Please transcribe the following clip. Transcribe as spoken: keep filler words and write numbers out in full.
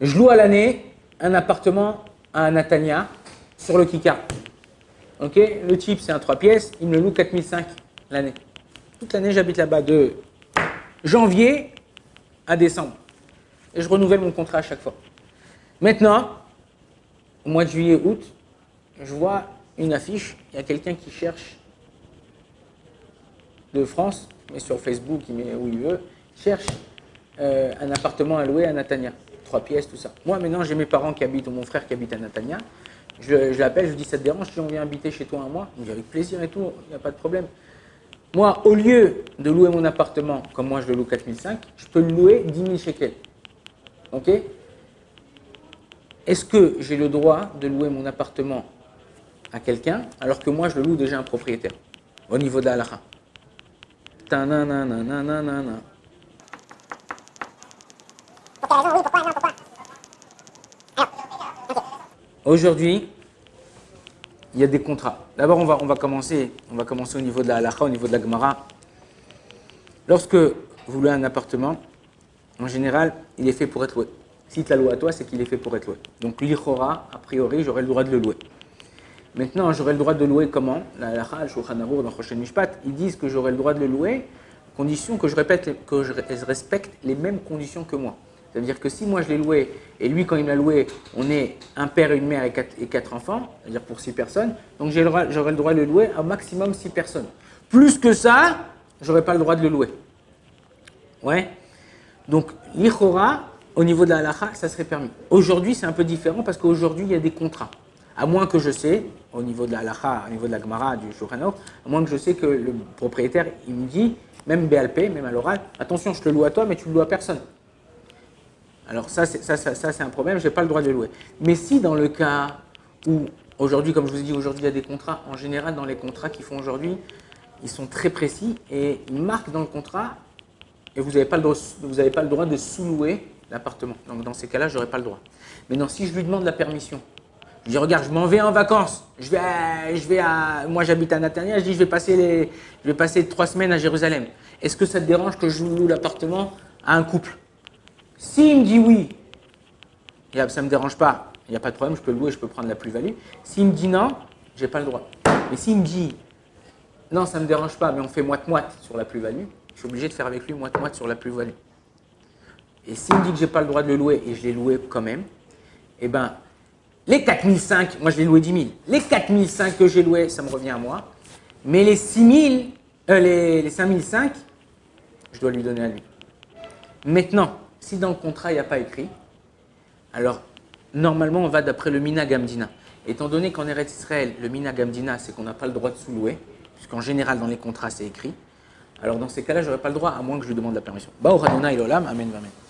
Je loue à l'année un appartement à Natania sur le Kikar. Ok, le type, c'est un trois pièces, il me le loue quatre mille cinq l'année. Toute l'année, j'habite là-bas de janvier à décembre. Et je renouvelle mon contrat à chaque fois. Maintenant, au mois de juillet, août, je vois une affiche, il y a quelqu'un qui cherche de France, mais sur Facebook, il met où il veut, cherche euh, un appartement à louer à Natania. Trois pièces, tout ça. Moi, maintenant, j'ai mes parents qui habitent, ou mon frère qui habite à Natania. Je, je l'appelle, je lui dis, ça te dérange si on vient habiter chez toi un mois? Il me dit, avec plaisir et tout, il n'y a pas de problème. Moi, au lieu de louer mon appartement, comme moi je le loue quatre mille cinq, je peux le louer dix mille shekels. Ok? Est-ce que j'ai le droit de louer mon appartement à quelqu'un alors que moi je le loue déjà à un propriétaire? Au niveau de la halakha. Ta-na-na-na-na-na-na. Pour quelle raison? Oui, pourquoi? Non, pourquoi? Alors, ok. Aujourd'hui, il y a des contrats. D'abord, on va, on va commencer, on va commencer au niveau de la halakha, au niveau de la Gemara. Lorsque vous louez un appartement, en général, il est fait pour être loué. Si tu l'as loué à toi, c'est qu'il est fait pour être loué. Donc, l'ichora, a priori, j'aurais le droit de le louer. Maintenant, j'aurais le droit de le louer comment? La halakha, le Shulchan Aruch, dans Choshen Mishpat, ils disent que j'aurais le droit de le louer, condition que je, répète, que je respecte les mêmes conditions que moi. C'est-à-dire que si moi je l'ai loué, et lui quand il me l'a loué, on est un père, une mère et quatre, et quatre enfants, c'est-à-dire pour six personnes, donc j'aurais le droit de le louer à maximum six personnes. Plus que ça, j'aurais pas le droit de le louer. Ouais. Donc l'ichora, au niveau de la halakha, ça serait permis. Aujourd'hui, c'est un peu différent parce qu'aujourd'hui, il y a des contrats. À moins que je sais, au niveau de la halakha, au niveau de la Gemara, du Shulchan Aruch, à moins que je sais que le propriétaire, il me dit, même B L P, même à l'oral, attention, je te loue à toi, mais tu ne le loues à personne. Alors ça, c'est, ça, ça, ça, c'est un problème, je n'ai pas le droit de le louer. Mais si dans le cas où, aujourd'hui, comme je vous ai dit, aujourd'hui, il y a des contrats, en général, dans les contrats qu'ils font aujourd'hui, ils sont très précis et ils marquent dans le contrat et vous n'avez pas, pas le droit de sous-louer l'appartement. Donc dans ces cas-là, je n'aurai pas le droit. Maintenant, si je lui demande la permission, je dis, regarde, je m'en vais en vacances, je vais à, je vais à, moi j'habite à Natania, je dis, je vais passer, les, je vais passer trois semaines à Jérusalem. Est-ce que ça te dérange que je loue l'appartement à un couple? S'il me dit oui, ça ne me dérange pas, il n'y a pas de problème, je peux le louer, je peux prendre la plus-value. S'il me dit non, je n'ai pas le droit. Mais s'il me dit non, ça ne me dérange pas, mais on fait moite-moite sur la plus-value, je suis obligé de faire avec lui moite-moite sur la plus-value. Et s'il me dit que je n'ai pas le droit de le louer et je l'ai loué quand même, eh bien, les quatre mille cinq, moi je l'ai loué dix mille, les quatre mille cinq que j'ai loué, ça me revient à moi, mais les six mille, euh, les, les cinq mille cinq, je dois lui donner à lui. Maintenant, si dans le contrat, il n'y a pas écrit, alors normalement, on va d'après le Minhag Hamdina. Étant donné qu'en Eretz Israël, le Minhag Hamdina, c'est qu'on n'a pas le droit de sous-louer, puisqu'en général, dans les contrats, c'est écrit, alors dans ces cas-là, je n'aurai pas le droit, à moins que je lui demande la permission. Baruch Adonai Olam, Amen, Amen.